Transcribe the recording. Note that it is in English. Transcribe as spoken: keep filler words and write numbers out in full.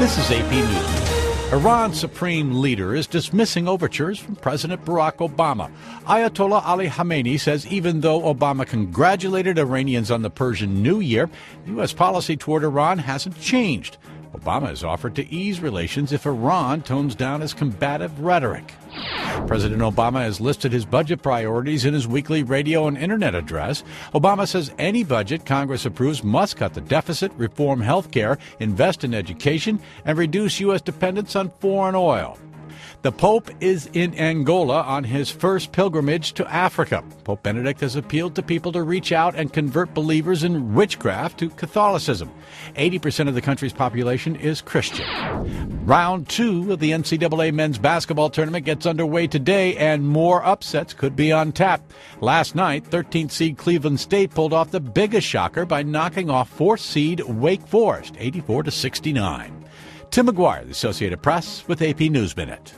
This is A P News. Iran's supreme leader is dismissing overtures from President Barack Obama. Ayatollah Ali Khamenei says even though Obama congratulated Iranians on the Persian New Year, U S policy toward Iran hasn't changed. Obama has offered to ease relations if Iran tones down its combative rhetoric. President Obama has listed his budget priorities in his weekly radio and internet address. Obama says any budget Congress approves must cut the deficit, reform health care, invest in education, and reduce U S dependence on foreign oil. The Pope is in Angola on his first pilgrimage to Africa. Pope Benedict has appealed to people to reach out and convert believers in witchcraft to Catholicism. eighty percent of the country's population is Christian. Round two of the N C double A men's basketball tournament gets underway today, and more upsets could be on tap. Last night, thirteenth seed Cleveland State pulled off the biggest shocker by knocking off fourth seed Wake Forest, eighty-four to sixty-nine. Tim McGuire, the Associated Press, with A P News Minute.